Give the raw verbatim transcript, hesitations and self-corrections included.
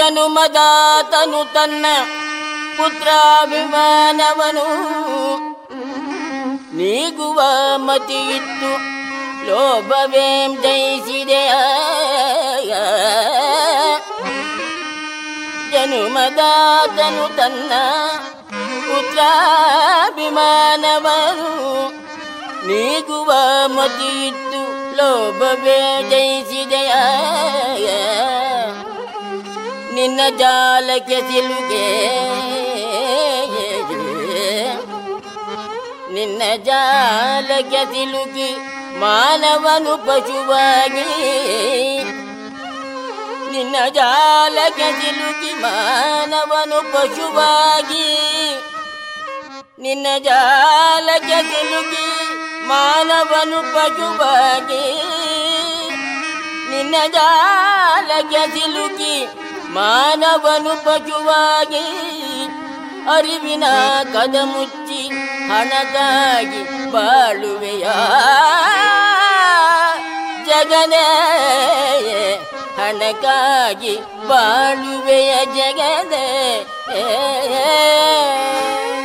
ಜನುಮದಾತನು ತನ್ನ ಪುತ್ರಾಭಿಮಾನವನು ನೀಗುವ ಮತಿಯಿತ್ತು ಲೋಭವೇಂ ಜಯಿಸಿದೆಯ. ಜನುಮದಾತನು ತನ್ನ ಪುತ್ರಾಭಿಮಾನವನು ನೀಗುವ ಮತಿಯಿತ್ತು ಲೋಭವೇ ಜಯಿಸಿದೆಯ. ನಿನ್ನ ಜಾಲಕ್ಕೆ ಸಿಲುಗೆ ನಿನ್ನ ಜಾಲಕ್ಕೆ ಸಿಲುಕಿ ಮಾನವನು ಪಶುವಾಗಿ ನಿನ್ನ ಜಾಲಕ್ಕೆ ಸಿಲುಕಿ ಮಾನವನು ಪಶುವಾಗಿ ನಿನ್ನ ಜಾಲಕ್ಕೆ ಸಿಲುಕಿ ಮಾನವನು ಪಶುವಾಗಿ ನಿನ್ನ ಜಾಲಕ್ಕೆ ಸಿಲುಕಿ ಮಾನವನು ಪಶುವಾಗಿ ಅರಿವಿನ ಕದ ಮುಚ್ಚಿ ಹಣಕ್ಕಾಗಿ ಬಾಳುವೆಯ ಜಗನೇ ಹಣಕ್ಕಾಗಿ ಬಾಳುವೆಯ ಜಗನೇ.